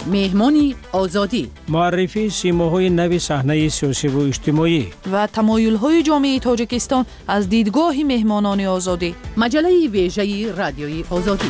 مهمان آزادی، معرفی سیماهای نو صحنه سیاسی و اجتماعی و تمایل‌های جامعه تاجیکستان از دیدگاه مهمانان آزادی. مجله ویژه رادیوی آزادی.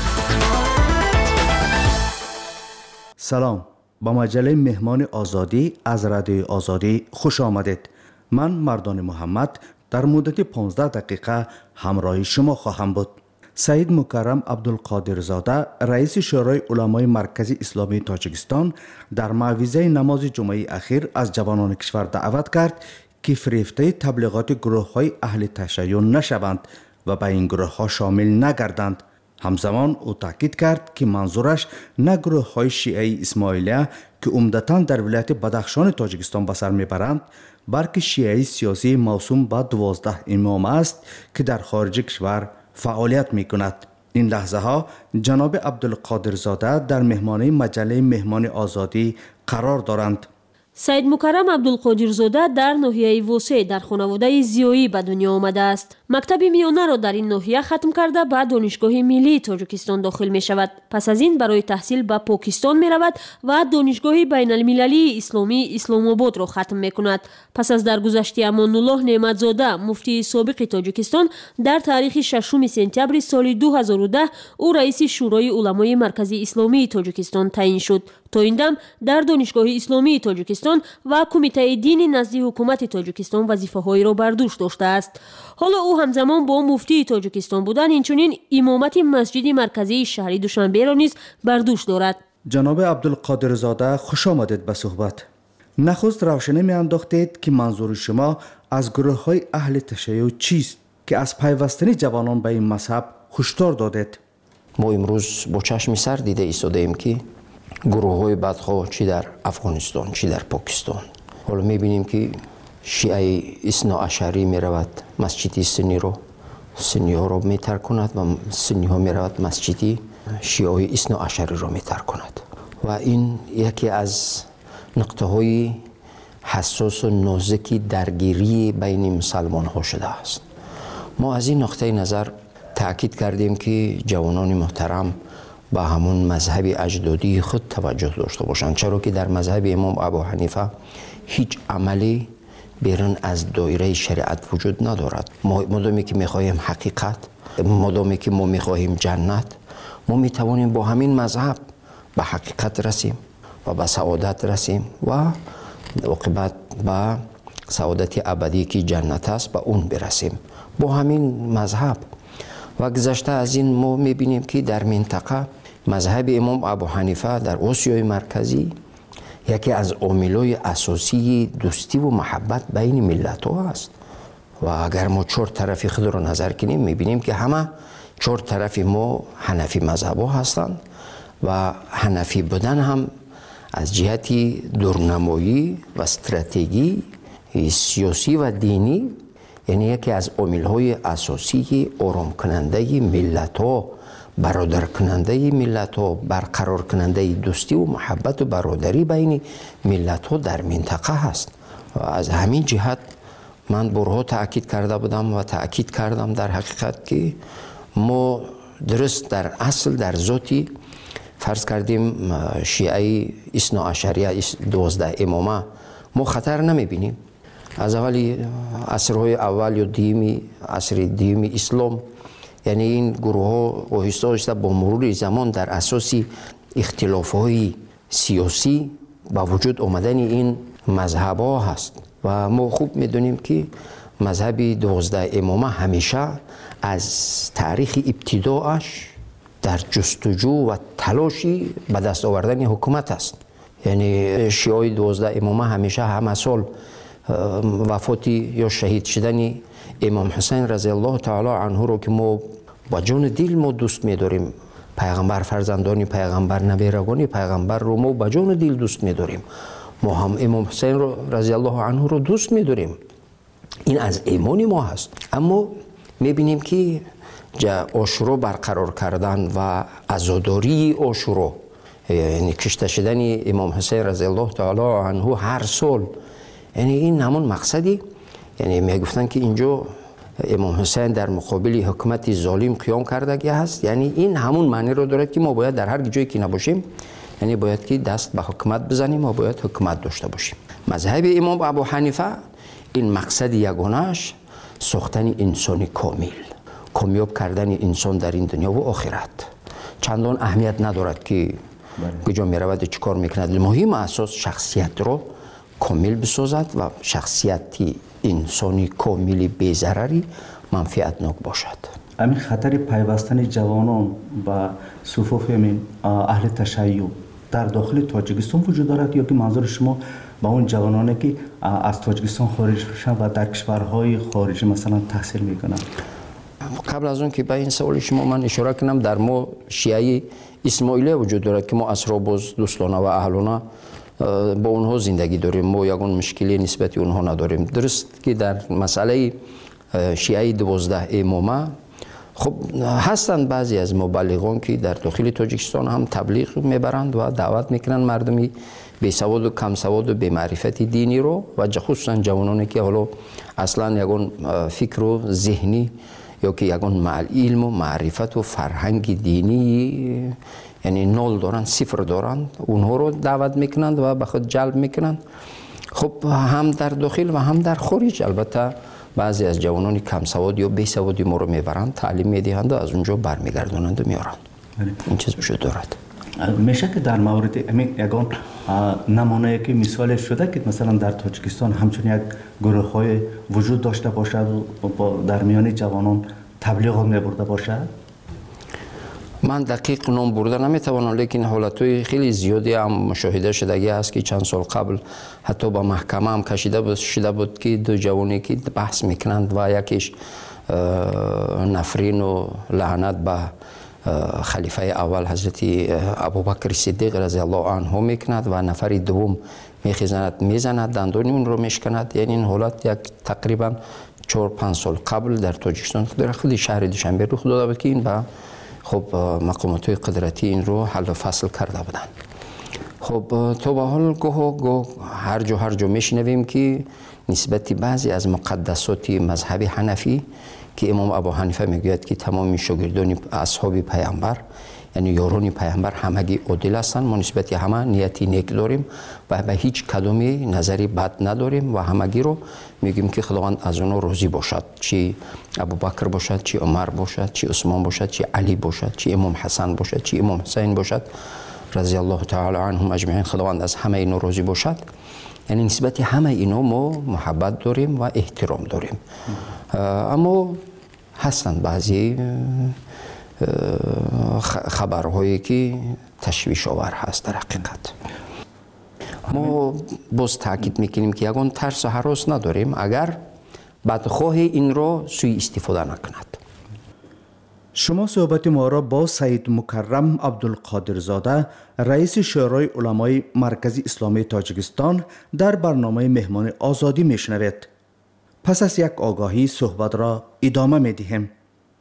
سلام، با مجله مهمان آزادی از رادیوی آزادی خوش آمدید. من مردان محمد در مدت 15 دقیقه همراه شما خواهم بود. سید مکرم عبدالقادرزاده رئیس شورای علمای مرکزی اسلامی تاجیکستان در موعظه نماز جمعه اخیر از جوانان کشور دعوت کرد که فریفته تبلیغات گروه‌های اهل تشیع نشوند و به این گروه‌ها شامل نگردند. همزمان او تاکید کرد که منظورش نه گروه‌های شیعه اسماعیلیه که عمدتاً در ولایت بدخشان تاجیکستان به سر میبرند، بلکه شیعه سیاسی موسوم به 12 امام است که در خارج کشور فعالیت می کند. این لحظه ها جناب عبدالقادرزاده در مهمانی مجله مهمان آزادی قرار دارند. سید مکرم عبدالقادرزاده در ناحیه وسع در خانواده زیایی به دنیا آمده است. مکتب میانه را در این ناحیه ختم کرده به دانشگاه ملی تاجیکستان داخل می شود. پس از این برای تحصیل به پاکستان می رود و دانشگاه بین المللی اسلامی اسلام آباد را ختم می کند. پس از درگذشت امان الله نعمتزاده مفتی سابق تاجیکستان در تاریخ 6 سپتامبر سال 2010 او رئیس شورای علمای مرکزی اسلامی تاجیکستان تعیین شد. تا این دم در دانشگاه اسلامی تاجیکستان و کمیته دین نزد حکومت تاجیکستان وظیفه‌هایی را بر دوش داشته است. حالا او همزمان با مفتی تاجیکستان بودن اینچنین امامت مسجد مرکزی شهر دوشنبه را نیز بر دوش دارد. جناب عبدالقادرزاده خوش آمدید به صحبت. نخست روشنی می‌انداختید که منظور شما از گروه‌های اهل تشیع چیست که از پیوستن جوانان به این مذهب هشدار دادید؟ ما امروز با چشم سر دیده ایستاده‌ایم که گروه‌های بدخواه چی در افغانستان چی در پاکستان، حالا می‌بینیم که شیعه اثناعشری می‌رود مسجد سنی ها را می‌ترک کند و سنی ها می‌رود مسجد شیعه اثناعشری را می‌ترک کند و این یکی از نقطه‌های حساس و نازکی درگیری بین مسلمان ها شده است. ما از این نقطه نظر تأکید کردیم که جوانان محترم به همون مذهب اجدادی خود توجه داشته باشند، چرا که در مذهب امام ابو حنیفه هیچ عملی بیرون از دایره شریعت وجود ندارد. مادامی که میخواهیم حقیقت، مادامی که ما میخواهیم جنت، ما میتوانیم با همین مذهب به حقیقت رسیم و به سعادت رسیم و عاقبت به سعادت ابدی که جنت است به اون برسیم با همین مذهب. و گذشته از این ما میبینیم که در منطقه مذهب امام ابو حنیفه در آسیای مرکزی یکی از عاملای اساسی دوستی و محبت بین ملت ها است و اگر ما 4 طرفی خود را نظر کنیم میبینیم که همه 4 طرف ما حنفی مذهب ها هستند و حنفی بودن هم از جهت دورنمایی و استراتژی سیاسی و دینی یعنی یکی از عامل‌های اساسی آرام کننده ملت‌ها، برادر کننده ملت‌ها، برقرار کننده دوستی و محبت و برادری بین ملت‌ها در منطقه هست. و از همین جهت من بارها تأکید کرده بودم و تأکید کردم در حقیقت که ما درست در اصل در ذاتی فرض کردیم شیعه اثناعشریه 12 امامه ما خطر نمی‌بینیم. از عصرهای اول یا عصر دیم اسلام، یعنی این گروه ها آهسته با مرور زمان در اساس اختلاف های سیاسی با وجود آمدن این مذهب ها هست و ما خوب میدونیم که مذهب 12 امامه همیشه از تاریخ ابتداعش در جستجو و تلاشی به دست آوردن حکومت است. یعنی شیعه 12 امامه همیشه همه سال وفاتی یا شهید شدن امام حسین رضی الله تعالی عنه رو که ما با جان دل ما دوست می‌داریم، پیغمبر فرزندان پیغمبر نبیرگان پیغمبر رو ما با جان دل دوست می‌داریم، ما هم امام حسین رو رضی الله عنه رو دوست می‌داریم، این از ایمان ما هست. اما می‌بینیم که عاشورا برقرار کردن و عزاداری عاشورا، یعنی کشته شدن امام حسین رضی الله تعالی عنه هر سال، یعنی این همون مقصدی، یعنی میگفتن که اینجا امام حسین در مقابل حکومت ظالم قیام کرده هست، یعنی این همون معنی رو دارد که ما باید در هر جایی که نباشیم یعنی باید که دست به حکومت بزنیم و باید حکومت داشته باشیم. مذهب امام ابو حنیفه این مقصد یگانه‌اش ساختن انسان کامل، کامیاب کردن انسان در این دنیا و آخرت. چندان اهمیت ندارد که کجا میرود و چی کار میکند. مهم اساس شخصیت رو کامل بسازد و شخصیتی انسانی کاملی بی‌ضرری منفعتناک باشد. همین خطر پیوستن جوانان و صفوف اهل تشیع در داخل تاجیکستان وجود دارد یا که منظور شما با اون جوانانی که از تاجیکستان خارج میشن و در کشورهای خارجی مثلا تحصیل میکنن؟ قبل از اون که به این سوال شما من اشاره کنم، در ما شیعه اسماعیلیه وجود دارد که ما اسراباز دوستانه و اهلانه با اونها زندگی داریم. ما یگان مشکلی نسبت اونها نداریم. درست که در مسئله شیعه 12 امامه خب هستند بعضی از مبلغان که در داخل تاجیکستان هم تبلیغ میبرند و دعوت میکنند مردمی بی سواد و کم سواد و بی معرفت دینی رو و خصوصا جوانانی که حالا اصلا یگان فکر و ذهنی یا که یگان علم و معرفت و فرهنگ دینی یعنی نول دارند، صفر دارند، اونها رو دعوت میکنند و به خود جلب میکنند. خب هم در داخل و هم در خارج البته بعضی از جوانان کم سواد یا بی سوادی ما رو میبرند، تعلیم میدهند و از اونجا برمیگردونند و میارند. این چیز وجود دارد. میشه که در مورد همین یگان نمونه که مثال شده که مثلا در تاجیکستان همچون یک گروه های وجود داشته باشد و در میان جوانان تبلیغات میبرده باشد؟ من دقیق نام برده نمیتوانم، لیکن حالتهای خیلی زیادی هم مشاهده شدگی هست که چند سال قبل حتی با محکمه هم کشیده شده بود که دو جوانی که بحث میکنند و یکیش نفرین و لعنت به خلیفه اول حضرت ابوبکر صدیق رضی الله عنه میکند و نفر دوم میخیزند میزند، دندان اون رو میشکند. یعنی این حالت یک تقریبا 4-5 سال قبل در تاجیکستان در خود شهر دوشنبه رخ داده بود که این به خب مقامات قدرتی این رو حل و فصل کرده بودند. خب تا به حال گاه هر جا میشنویم که نسبت بعضی از مقدسات مذهب حنفی که امام ابو حنیفه میگوید که تمام شاگردان اصحاب پیامبر یعنی یاران پیامبر همگی عادل هستند، ما نسبت همه نیتی نیک داریم و به هیچ کدومی نظری بد نداریم و همگی رو میگیم که خداوند از اونها راضی باشد، چی ابوبکر باشد، چی عمر باشد، چی عثمان باشد، چی علی باشد، چی امام حسن باشد، چی امام حسین باشد رضی الله تعالی عنهم اجمعین، خداوند از همه اینا راضی باشد. یعنی نسبت همه اینا ما محبت داریم و احترام داریم. اما هستند بعضی خبرهایی که تشویش آور هست. در حقیقت ما باز تاکید میکنیم که یگان ترس و هراس نداریم اگر بدخواه این را سوء استفاده نکند. شما صحبت ما را با سید مکرم عبدالقادرزاده رئیس شورای علمای مرکزی اسلامی تاجیکستان در برنامه مهمان آزادی میشنوید. پس از یک آگاهی صحبت را ادامه میدهیم.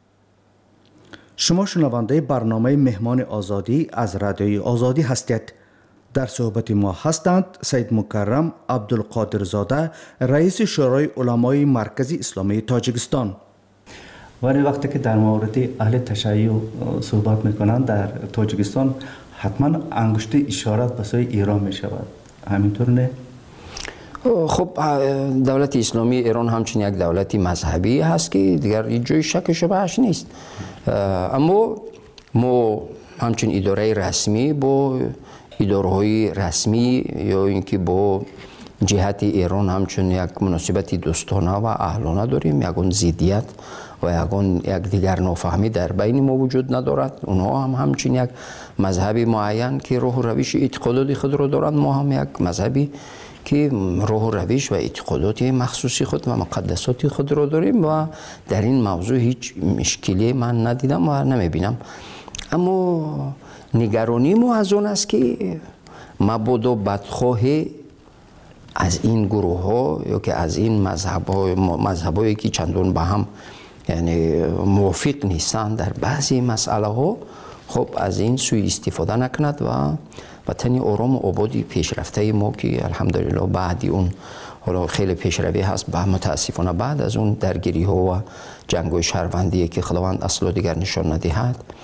شما شنونده برنامه مهمان آزادی از رادیوی آزادی هستید. در صحبت ما هستند سید مکرم عبدالقادرزاده رئیس شورای علمای مرکزی اسلامی تاجیکستان. ولی وقتی که در مورد اهل تشیع صحبت میکنند در تاجیکستان حتما انگشت اشارت به سوی ایران میشود، همینطور نه؟ خب دولت اسلامی ایران همچنین یک دولت مذهبی هست که دیگر هیچ جای شک و شبهش نیست. اما ما همچنین اداره رسمی با اداره‌های رسمی یا اینکه با جهت ایران همچنین یک مناسبت دوستانه و اهلانه داریم. یگان ضدیت و یک دیگر نافهمی در بین ما وجود ندارد. اونها هم همچنین یک مذهبی معین که راه و روش اعتقادات خود را دارند، ما هم یک مذهبی که راه و روش و اعتقادات مخصوصی خود و مقدسات خود را داریم و در این موضوع هیچ مشکلی من ندیدم و نمیبینم. اما نگرانی ما از اون است که مبادا بدخواه از این گروه ها یا که از این مذهبایی که چندان به هم یعنی موافق نیستند در بعضی مسئله ها، خب از این سوء استفاده نکند و وطن آرام و آبادی پیشرفته ما که الحمدلله بعدی اون حالا خیلی پیشروی هست، به متاسفانه بعد از اون درگیری ها و جنگ و شهروندی که خداوند اصلا دیگر نشان ندهد،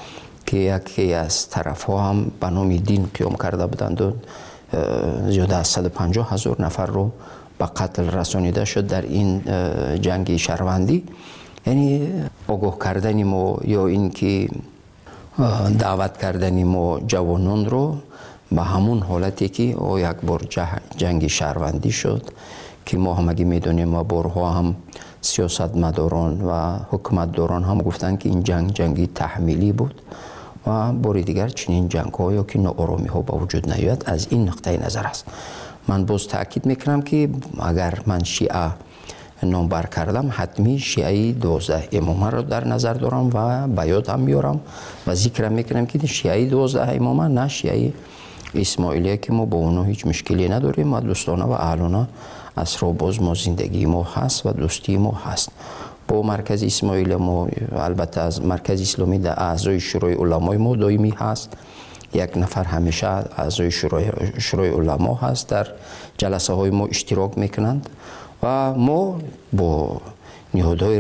که یکی از طرف ها هم به نام دین قیام کرده بودند و زیاده از 150,000 نفر رو به قتل رسانیده شد در این جنگ شهروندی. یعنی آگاه کردن ما یا این که دعوت کردن ما جوانان رو به همون حالتی که یک بار جنگ شهروندی شد که ما هم اگه میدونیم و بارها هم سیاستمداران و حکومتداران هم گفتن که این جنگی تحمیلی بود و بار دیگر چنین جنگ ها یا که ناآرامی ها به وجود نیاید از این نقطه نظر است. من باز تاکید میکنم که اگر من شیعه نام بر کردم حتمی شیعه 12 امامه رو در نظر دارم و بیاد هم میارم و ذکرم میکنم که شیعه 12 امامه نه شیعه اسماعیلیه که ما با اونها هیچ مشکلی نداریم و دوستانه و اهلانه اصرا باز ما زندگی ما هست و دوستی ما هست. با مرکز اسماعیل ما البته از مرکز اسلامی در اعضای شورای علمای ما دائمی هست. یک نفر همیشه اعضای شورای علما هست، در جلسه های ما اشتراک میکنند و ما با نهادهای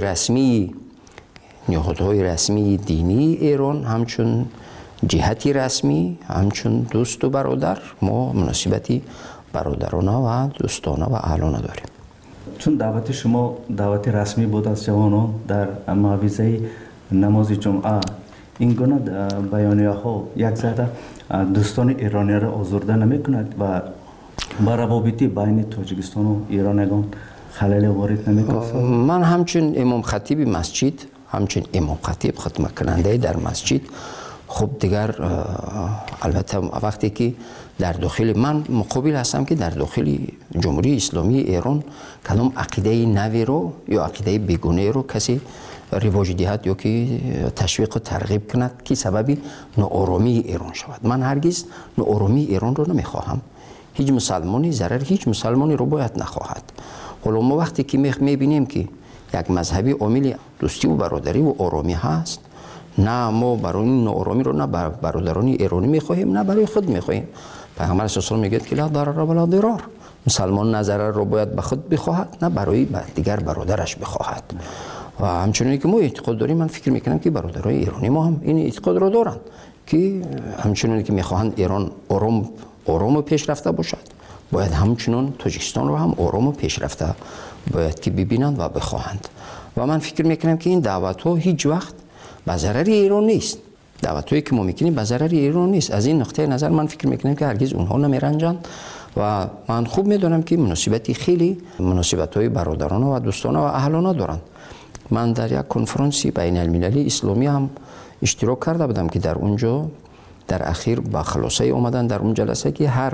رسمی دینی ایران همچون جهتی رسمی همچون دوست و برادر ما مناسبتی برادرانه و دوستانه و اهلانه داریم. چون دعوت شما دعوت رسمی بود از جوانان در معوضه نماز جمعه، این گونه بیانیه ها یک زده دوستان ایرانی را آزرده نمی کند و با روابطی بین تاجیکستان و ایرانیان خلل وارد نمی کند؟ من همچون امام خطیب مسجد، همچون امام خطیب خدمت کننده در مسجد، خب دیگر البته وقتی که در داخل من مقابل هستم که در داخل جمهوری اسلامی ایران کدام عقیده نوی رو یا عقیده بیگونه رو کسی رواج دهد یا که تشویق و ترغیب کند که سببی ناآرامی ایران شود. من هرگز ناآرامی ایران رو نمیخواهم. هیچ مسلمانی ضرر هیچ مسلمانی رو باید نخواهد. حالا ما وقتی که میبینیم که یک مذهبی عامل دوستی و برادری و آرامی هست، نه ما برای این ناآرامی رو نه برادران ایرانی میخواهیم نه برای خود میخواهیم. پیغمبر صلی الله علیه و آله میگه که لا ضرر ولا ضرار. مسلمان نه ضرر رو باید به خود بخواهد نه برای دیگر برادرش بخواهد. و همچنین که ما اعتقاد داریم، من فکر میکنم که برادرای ایرانی ما هم این اعتقاد رو دارند که همچنین که میخواهند ایران آرام و پیشرفته باشد، باید همچنین تاجیکستان رو هم آرام و پیشرفته باید که ببینند و بخواهند. و من فکر میکنم که این دعوت ها هیچ وقت به ضرر ایران نیست. دعوت هایی که ما میکنیم به ضرر ایران نیست. از این نقطه نظر من فکر میکنم که هرگز اونها نمیرنجند و من خوب میدونم که مناسبتی خیلی مناسبت های برادرانه و دوستانه و اهلانه دارند. من در یک کنفرانسی بین المللی اسلامی هم اشتراک کرده بودم که در اونجا در اخیر با خلاصه اومدن در اون جلسه که هر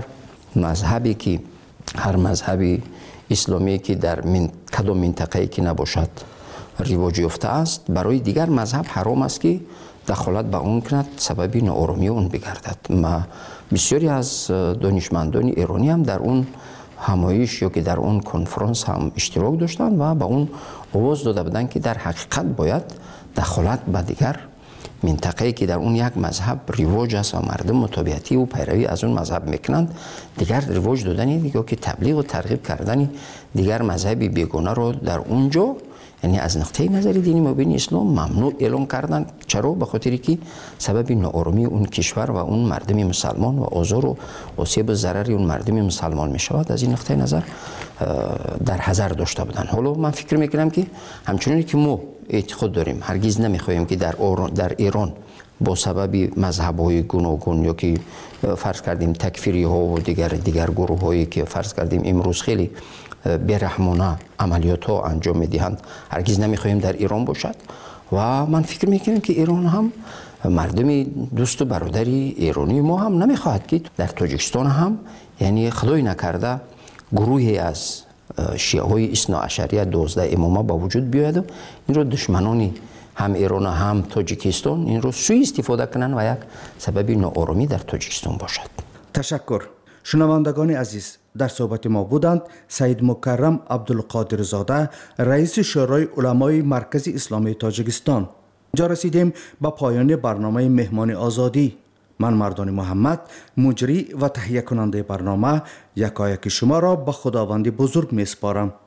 مذهبی اسلامی که در کدام منطقه‌ای که نباشد رواج یافته است، برای دیگر مذهب حرام است که دخالت به اون کند، سببی ناآرامی اون بگردد. ما بسیاری از دانشمندان ایرانی هم در اون همایش یا که در اون کنفرانس هم اشتراک داشتن و به اون آواز داده بودن که در حقیقت باید دخالت به دیگر منطقه‌ای که در اون یک مذهب رواج است و مردم متابعتی و پیروی از اون مذهب میکنند، دیگر رواج دادن یا که تبلیغ و ترغیب کردن دیگر مذهبی بیگانه رو در اونجا، یعنی از نقطه نظر دینی مبین اسلام ممنوع اعلام کردن. چرا؟ به خاطری که سبب ناآرامی اون کشور و اون مردم مسلمان و آزار و آسیب و ضرری اون مردم مسلمان می شود. از این نقطه نظر در حذر داشته بودن. حالا من فکر میکنم که همچنین که ما اعتقاد داریم هرگز نمیخواهیم که در ایران با سبب مذهب‌های گوناگون یا که فرض کردیم تکفیری ها و دیگر گروه هایی که فرض کردیم امروز خیلی بیرحمانه عملیات ها انجام میدهند، هرگز نمیخواهیم در ایران باشد. و من فکر میکنم که ایران هم مردم دوست و برادری ایرانی ما هم نمیخواهد که در تاجیکستان هم، یعنی خدای نکرده گروهی از شیعه های اثنا عشریه 12 امامه با وجود بیاید و این رو دشمنانی هم ایران هم تاجیکستان این رو سوء استفاده کنند و یک سبب ناآرامی در تاجیکستان باشد. تشکر. شنوندگان عزیز، در صحبت ما بودند سید مکرم عبدالقادر زاده، رئیس شورای علمای مرکز اسلامی تاجیکستان. اینجا رسیدیم به پایان برنامه مهمان آزادی. من مردان محمد، مجری و تهیه کننده برنامه، یکایک شما را به خداوند بزرگ می سپارم.